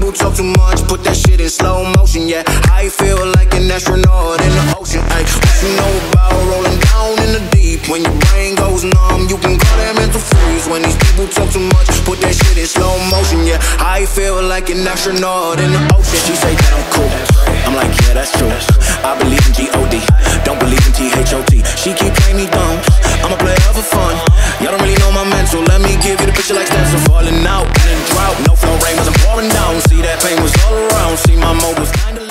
people talk too much, put that shit in slow motion, yeah. I feel like an astronaut in the ocean, ay. What you know about rolling down in the deep? When your brain goes numb, you can call that mental freeze. When these people talk too much, put that shit in slow motion, yeah. I feel like an astronaut in the ocean. She say that I'm cool, I'm like, yeah, that's true. I believe in G-O-D, don't believe in T-H-O-T. She keep playing me dumb, I'm a player for fun. Y'all don't really know my mental, let me give you the picture like steps of falling out in a drought. No flow rain wasn't pouring down, see that pain was all around. See my mode was kinda